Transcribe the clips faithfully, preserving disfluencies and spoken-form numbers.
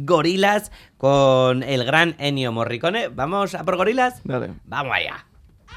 Gorillaz con el gran Ennio Morricone. ¿Vamos a por Gorillaz? Dale. Vamos allá.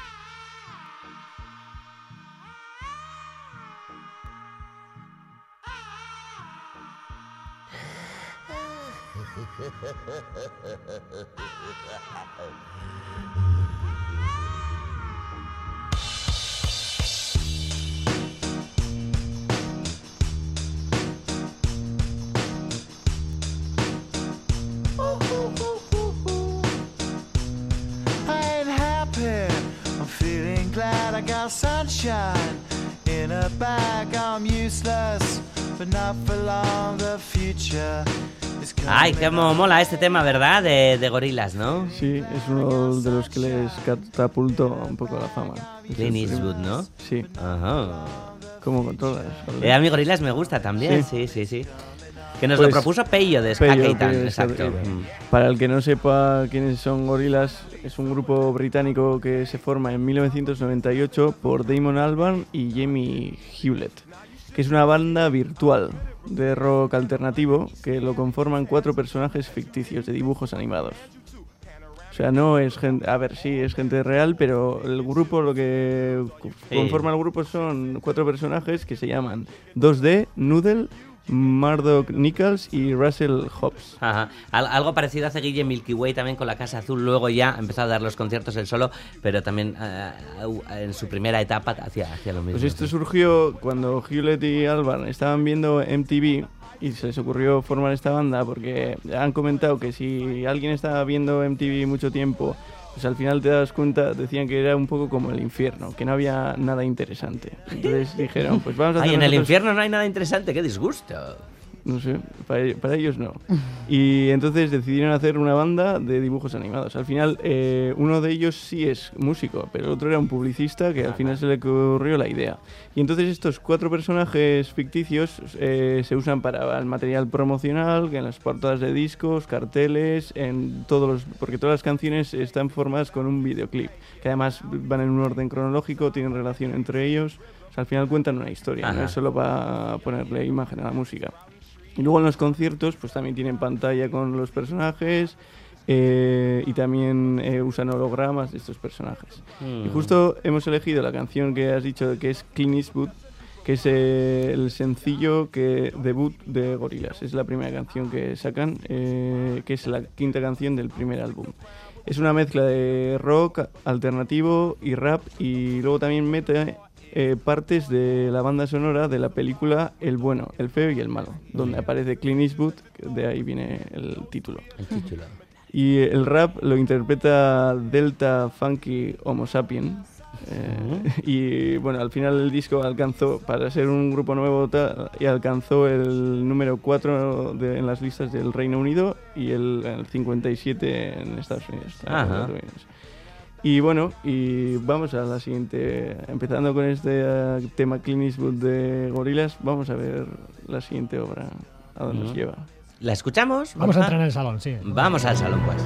I got sunshine in a bag. I'm useless, but not for long. The future is coming. Ay, cómo mola este tema, ¿verdad? De, de Gorillaz, ¿no? Sí, es uno de los que les catapultó un poco a la fama. Clint Eastwood, ¿no? Sí. Ajá. ¿Cómo controlas? Eh, a mí Gorillaz me gusta también, sí, sí, sí. sí. Que nos pues, lo propuso Peyo de Skakeitan, exacto. Eh, para el que no sepa quiénes son Gorillaz, es un grupo británico que se forma en mil novecientos noventa y ocho por Damon Albarn y Jamie Hewlett, que es una banda virtual de rock alternativo que lo conforman cuatro personajes ficticios de dibujos animados. O sea, no es gente... A ver, sí, es gente real, pero el grupo, lo que conforma el grupo son cuatro personajes que se llaman dos D, Noodle, Murdoch Nichols y Russell Hobbs. Ajá. Al- algo parecido hace Guille Milky Way también con la Casa Azul. Luego ya ha empezado a dar los conciertos él solo, pero también uh, en su primera etapa hacía, hacía lo mismo. Pues esto sí. surgió cuando Hewlett y Albarn estaban viendo M T V y se les ocurrió formar esta banda porque han comentado que si alguien estaba viendo M T V mucho tiempo, pues al final te das cuenta, decían que era un poco como el infierno, que no había nada interesante. Entonces dijeron, pues vamos a hacer Ay, en el nosotros... infierno no hay nada interesante, qué disgusto. No sé, para, para ellos no. Y entonces decidieron hacer una banda de dibujos animados. Al final, eh, uno de ellos sí es músico, pero el otro era un publicista que al final se le ocurrió la idea. Y entonces estos cuatro personajes ficticios eh, se usan para el material promocional, en las portadas de discos, carteles, en todos los, porque todas las canciones están formadas con un videoclip, que además van en un orden cronológico, tienen relación entre ellos. O sea, al final cuentan una historia, Ajá. no es solo para ponerle imagen a la música. Y luego en los conciertos pues también tienen pantalla con los personajes eh, y también eh, usan hologramas de estos personajes. Mm. Y justo hemos elegido la canción que has dicho que es Clint Eastwood, que es eh, el sencillo que debut de Gorillaz. Es la primera canción que sacan, eh, que es la quinta canción del primer álbum. Es una mezcla de rock alternativo y rap, y luego también mete Eh, partes de la banda sonora de la película El bueno, el feo y el malo, donde aparece Clint Eastwood, que de ahí viene el título. El título. Y el rap lo interpreta Delta Funky Homo Sapien. Eh, y bueno, al final el disco alcanzó, para ser un grupo nuevo, ta, y alcanzó el número cuatro de, en las listas del Reino Unido y el, el cincuenta y siete en Estados Unidos. Ajá. Y bueno, y vamos a la siguiente, empezando con este uh, tema Clint Eastwood de Gorillaz, vamos a ver la siguiente obra, a dónde nos lleva. ¿La escuchamos? Vamos a entrar en el salón, sí. Vamos al salón, pues.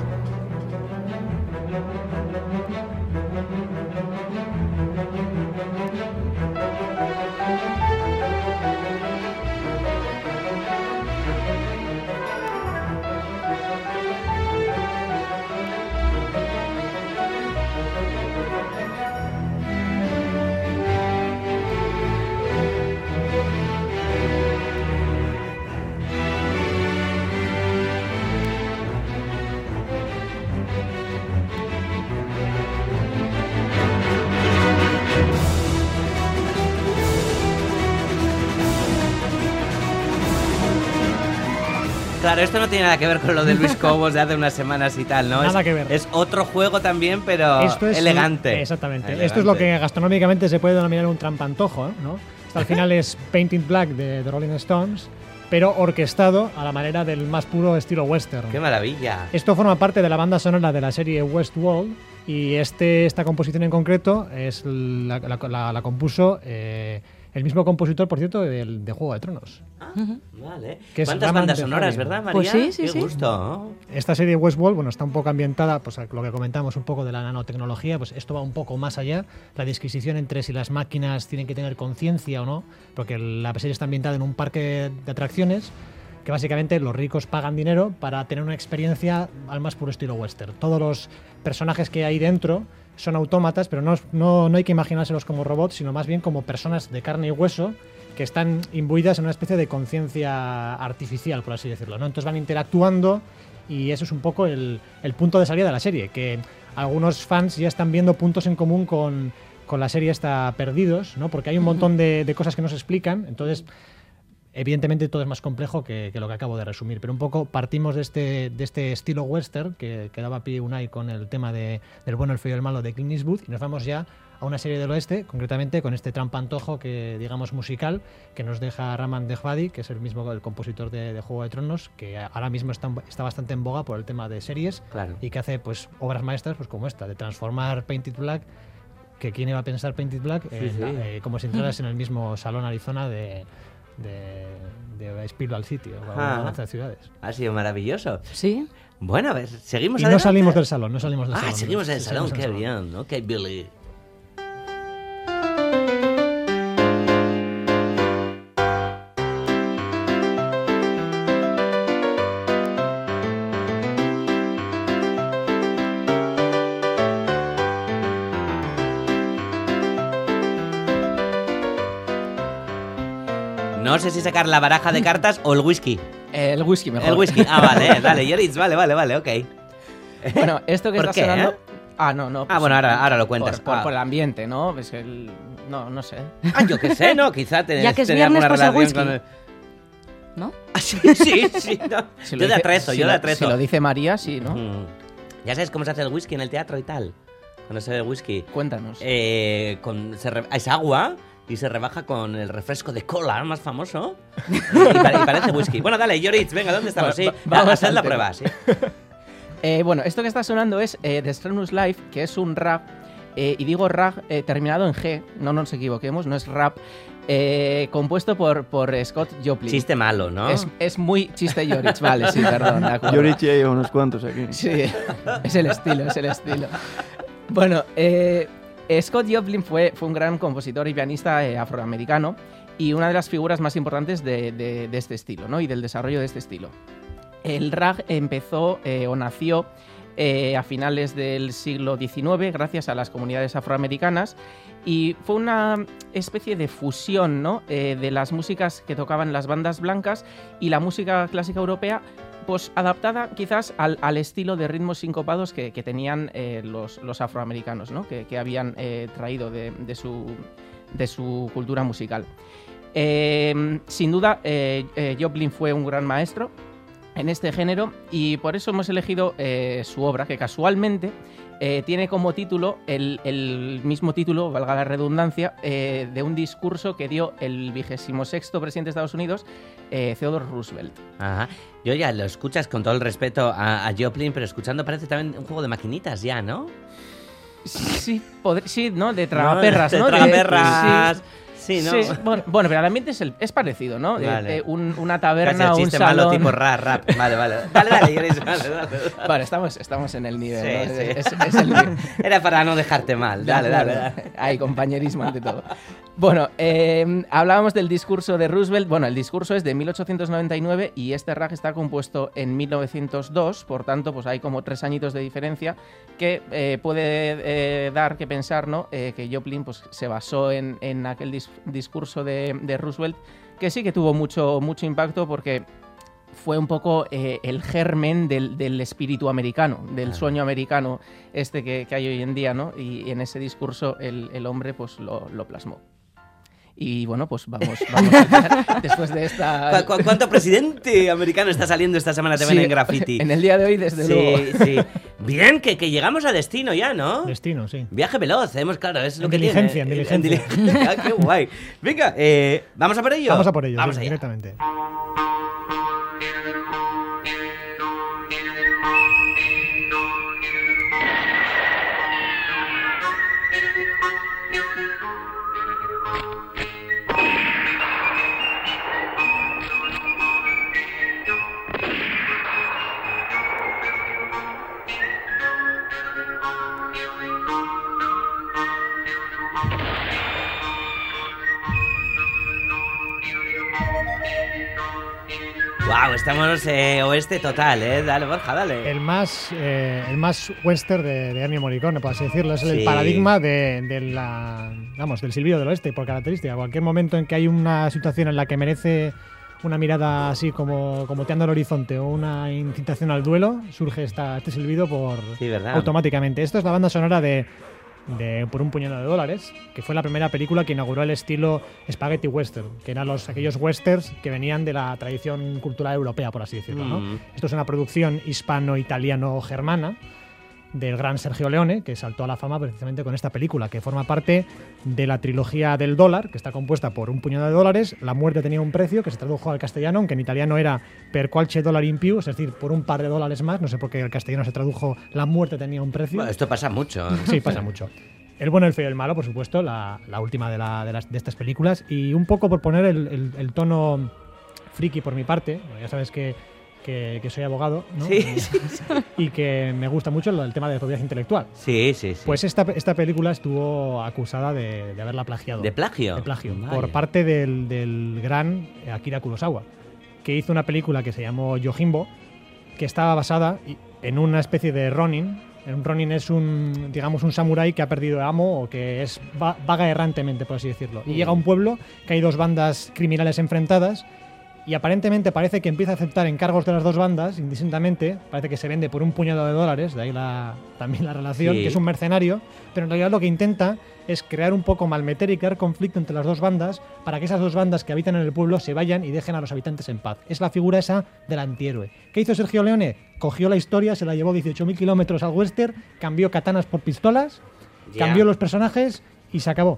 Claro, esto no tiene nada que ver con lo de Luis Cobos de hace unas semanas y tal, ¿no? Nada es, que ver. Es otro juego también, pero Esto es elegante. Un, exactamente. Elegante. Esto es lo que gastronómicamente se puede denominar un trampantojo, ¿no? Esto al final es Painted Black de The Rolling Stones, pero orquestado a la manera del más puro estilo western. ¡Qué maravilla! Esto forma parte de la banda sonora de la serie Westworld, y este, esta composición en concreto es la, la, la, la compuso eh, el mismo compositor, por cierto, de, de Juego de Tronos. Ah, vale. Que es ¿Cuántas Raman bandas de sonoras, Fabio. verdad, María? Pues sí, sí, Qué sí. gusto, ¿no? Esta serie Westworld, bueno, está un poco ambientada, pues lo que comentamos un poco de la nanotecnología, pues esto va un poco más allá, la disquisición entre si las máquinas tienen que tener conciencia o no, porque la serie está ambientada en un parque de atracciones, que básicamente los ricos pagan dinero para tener una experiencia al más puro estilo western. Todos los personajes que hay dentro son autómatas, pero no, no, no hay que imaginárselos como robots, sino más bien como personas de carne y hueso que están imbuidas en una especie de conciencia artificial, por así decirlo, ¿no? Entonces van interactuando y eso es un poco el, el punto de salida de la serie, que algunos fans ya están viendo puntos en común con, con la serie esta Perdidos, ¿no? Porque hay un montón de, de cosas que no se explican, entonces evidentemente todo es más complejo que, que lo que acabo de resumir, pero un poco partimos de este, de este estilo western que, que daba pie Unai con el tema de, del bueno, el feo y el malo de Clint Eastwood, y nos vamos ya a una serie del oeste, concretamente con este trampantojo que, digamos, musical que nos deja Raman Djawadi, que es el mismo el compositor de, de Juego de Tronos, que ahora mismo está, está bastante en boga por el tema de series, Claro. y que hace pues obras maestras pues como esta, de transformar Painted Black, que quién iba a pensar Painted Black, Sí, eh, sí. eh, como si entraras en el mismo salón Arizona de de, de Spiral City o Ah. alguna de estas ciudades. Ha sido maravilloso. Sí. Bueno, a ver, seguimos Y no adelante. salimos del salón, no salimos del Ah, salón. seguimos en el Sí, salón, seguimos qué en el salón. bien. Ok, Billy. No sé si sacar la baraja de cartas o el whisky. Eh, el whisky mejor. El whisky. Ah, vale, dale, Yoritz, vale, vale, vale, ok. Bueno, esto que ¿Por está qué, sonando... eh? Ah, no, no. Ah, bueno, ahora- ahora lo cuentas. Por, por- Ah. por el ambiente, ¿no? Es que el... No, no sé. Ah, yo qué sé, ¿no? Quizá tenés, Ya que es tenía viernes, alguna pues el relación whisky. con el- ¿No? Ah, sí, sí, sí. no. Si Yo lo de dice- atrezo, si yo lo- de atrezo. Si lo dice María, sí, ¿no? Mm. Ya sabes cómo se hace el whisky en el teatro y tal. Cuando se bebe whisky. Cuéntanos. Eh, con, se re- es agua y se rebaja con el refresco de cola más famoso. y, pa- y parece whisky. Bueno, dale, Yoritz, venga, ¿dónde estamos? Va- Sí, va- vamos haced al la tema. prueba, sí. Eh, bueno, esto que está sonando es eh, The Strenuous Life, que es un rap, eh, y digo rap eh, terminado en G, no nos equivoquemos, no es rap, eh, compuesto por, por Scott Joplin. Chiste malo, ¿no? Es, es muy chiste Yorich, vale, sí, perdón, de acuerdo. Yorichi hay unos cuantos aquí. Sí, es el estilo, es el estilo. Bueno, eh, Scott Joplin fue, fue un gran compositor y pianista eh, afroamericano y una de las figuras más importantes de, de- de este estilo, ¿no? Y del desarrollo de este estilo. El rag empezó eh, o nació eh, a finales del siglo diecinueve gracias a las comunidades afroamericanas y fue una especie de fusión, ¿no? eh, de las músicas que tocaban las bandas blancas y la música clásica europea, pues adaptada quizás al, al estilo de ritmos sincopados que, que tenían eh, los, los afroamericanos, ¿no? que, que habían eh, traído de, de su, de su cultura musical. Eh, sin duda, eh, eh, Joplin fue un gran maestro en este género y por eso hemos elegido eh, su obra, que casualmente eh, tiene como título el, el mismo título, valga la redundancia, eh, de un discurso que dio el vigésimo sexto presidente de Estados Unidos, eh, Theodore Roosevelt. Ajá. Yo ya lo escuchas con todo el respeto a, a Joplin, pero escuchando parece también un juego de maquinitas ya, ¿no? Sí, podr- sí, ¿no? De tragaperras, de ¿no? De- tragaperras. sí. Sí, ¿no? Sí, bueno, bueno, pero el ambiente es, el- es parecido, ¿no? De- Vale. de un- una Casi taberna, el un chiste malo salón... tipo rap, rap. Vale, vale. Dale, dale, Yoritz, dale, dale. Vale, estamos, estamos en el nivel, Sí, ¿no? sí. Es, es el nivel. Era para no dejarte mal. De Dale, dale, acuerdo. dale. Hay compañerismo ante todo. Bueno, eh, hablábamos del discurso de Roosevelt. Bueno, el discurso es de mil ochocientos noventa y nueve y este rag está compuesto en mil novecientos dos, por tanto, pues hay como tres añitos de diferencia que eh, puede eh, dar que pensar, ¿no? Eh, que Joplin pues, se basó en, en aquel dis- discurso de, de Roosevelt, que sí que tuvo mucho, mucho impacto porque fue un poco eh, el germen del, del espíritu americano, del Claro. sueño americano este que, que hay hoy en día, ¿no? Y, en ese discurso el, el hombre pues lo, lo plasmó. Y bueno, pues vamos, vamos a empezar después de esta... ¿Cu- cu- ¿Cuánto presidente americano está saliendo esta semana también Sí, en Graffiti? En el día de hoy, desde luego. Sí, sí. Bien, que, que llegamos a destino ya, ¿no? Destino, sí. Viaje veloz, hemos claro, es lo En que diligencia, tiene. en diligencia. diligencia. Ah, qué guay. Venga, eh, ¿vamos a por ello? Vamos a por ello, Vamos sí, allá. directamente. Wow, estamos eh, oeste total, ¿eh? Dale, Borja, dale. El más, eh, el más western de, de Ennio Morricone, por así decirlo. Es el Sí. paradigma de, de la, vamos, del silbido del oeste, por característica. Cualquier momento en que hay una situación en la que merece una mirada así como, como teando el horizonte o una incitación al duelo, surge esta, este silbido por Sí, ¿verdad? automáticamente. Esto es la banda sonora de, de Por un puñado de dólares, que fue la primera película que inauguró el estilo spaghetti western, que eran los, aquellos westerns que venían de la tradición cultural europea, por así decirlo, ¿no? Mm. Esto es una producción hispano-italiano-germana del gran Sergio Leone, que saltó a la fama precisamente con esta película, que forma parte de la trilogía del dólar, que está compuesta por un puñado de dólares. La muerte tenía un precio, que se tradujo al castellano, aunque en italiano era per qualche dólar in più, es decir, por un par de dólares más. No sé por qué el castellano se tradujo la muerte tenía un precio. Bueno, esto pasa mucho. Sí, pasa mucho. El bueno, el feo y el malo, por supuesto, la, la última de, la, de, las, de estas películas. Y un poco por poner el, el, el tono friki por mi parte, ya sabes que, que, que soy abogado, ¿no? Sí, y, sí, sí. y que me gusta mucho el, el tema de propiedad intelectual. Sí, sí, sí. Pues esta, esta película estuvo acusada de, de haberla plagiado. ¿De plagio? De plagio. Vaya. Por parte del, del gran Akira Kurosawa, que hizo una película que se llamó Yojimbo, que estaba basada en una especie de Ronin. Un Ronin es un, digamos, un samurái que ha perdido amo o que es va, vaga errantemente, por así decirlo. Y llega a un pueblo que hay dos bandas criminales enfrentadas y aparentemente parece que empieza a aceptar encargos de las dos bandas indistintamente. Parece que se vende por un puñado de dólares, de ahí la, también la relación, Sí. que es un mercenario, pero en realidad lo que intenta es crear un poco malmeter y crear conflicto entre las dos bandas para que esas dos bandas que habitan en el pueblo se vayan y dejen a los habitantes en paz. Es la figura esa del antihéroe. ¿Qué hizo Sergio Leone? Cogió la historia, se la llevó dieciocho mil kilómetros al western, cambió katanas por pistolas, Ya. cambió los personajes y se acabó.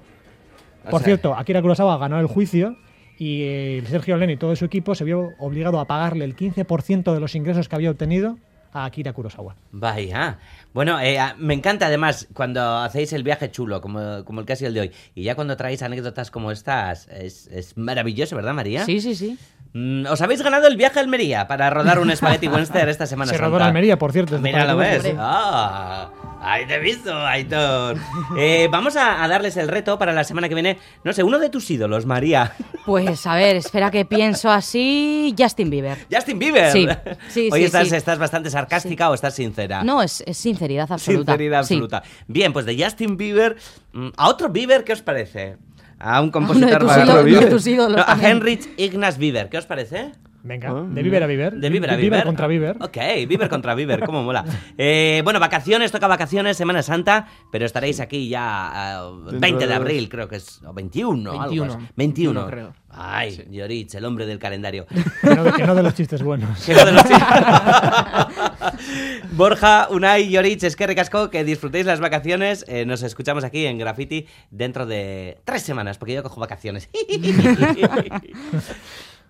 O Por sea, cierto, Akira Kurosawa ganó el juicio y eh, Sergio Leone y todo su equipo se vio obligado a pagarle el quince por ciento de los ingresos que había obtenido a Akira Kurosawa. Vaya. Bueno, eh, a- me encanta además cuando hacéis el viaje chulo, como, como el que ha sido el de hoy. Y ya cuando traéis anécdotas como estas, es, es maravilloso, ¿verdad, María? Sí, sí, sí. Mm, os habéis ganado el viaje a Almería para rodar un Spaghetti Western esta semana Se Santa. rodó en Almería, por cierto. desde Mira, lo Paraguay. ves. Ah, ahí te he visto, Aitor. Eh, vamos a, a darles el reto para la semana que viene. No sé, uno de tus ídolos, María. Pues a ver, espera que pienso así. Justin Bieber. Justin Bieber. Sí, sí, Hoy sí, estás, sí. estás bastante sarcástica o estás sincera. No, es, es sinceridad absoluta. Sinceridad Sí. absoluta. Bien, pues de Justin Bieber mm, a otro Bieber, ¿qué os parece? A un Uno de compositor tus, más- ídolos, de tus ídolos No, a también. Heinrich Ignaz Bieber, ¿qué os parece? Venga, Ah, de mira. Bieber a Bieber. De Bieber a Bieber. contra Bieber. Ok, Bieber contra Bieber, cómo mola. Eh, bueno, vacaciones, toca vacaciones, Semana Santa, pero estaréis aquí ya ah, veinte de de abril, creo que es, o veintiuno, algo así. veintiuno. veintiuno, creo. Ay, Llorich, el hombre del calendario. Que no, de- que no de los chistes buenos. Que no de los Borja, Unai, Llorich, es que recasco, que disfrutéis las vacaciones. Eh, nos escuchamos aquí en Graffiti dentro de tres semanas, porque yo cojo vacaciones.